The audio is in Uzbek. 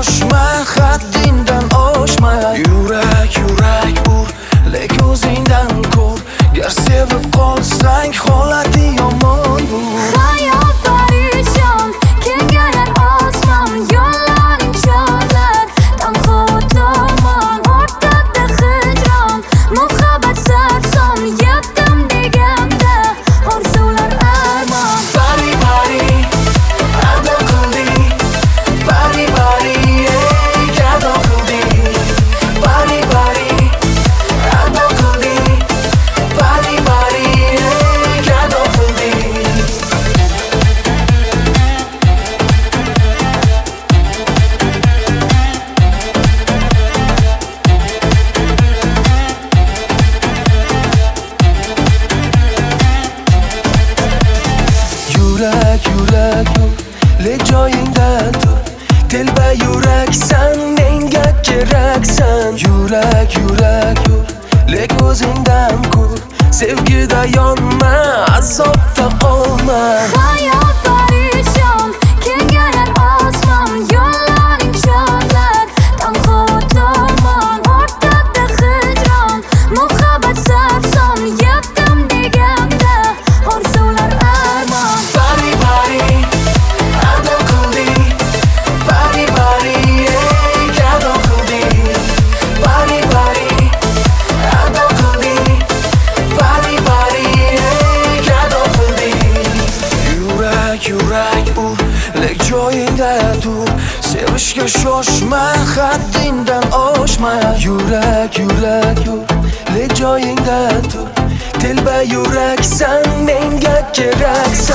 shoshma, haddingdan oshma. Yurak ur, lek o'zingdan ko'r. Gar sevib qolsang, holati yomon bu. Hayot parishon, kengalar osmon, yo'llaring chorlar, tanho tomon, o'rtada hijron, muhabbat sarson, yetdim deganda, orzular armon. Bari, ado qilding, bari, gado qilding, bari, ado qilding, bari, gado qilding. Yurak ur, lek joyingda tur. Telba yuraksan, menga keraksan. Yurak ur, lek o'zingdan ko'r. Sevgida yonma, azobda qolma. Hayot parishon, kengalar osmon, yo'llaring chorlar, tanho tomon, o'rtada hijron, muhabbat sarson, yetdim deganda, orzular armon. Bari, ado qilding, bari, gado qilding, bari, ado qilding, bari, gado qilding. Yurak ur, lek joyingda tur. Sevishga shoshma, haddingdan oshma. Yurak ur, lek joyingda tur. Telba yuraksan, menga keraksan.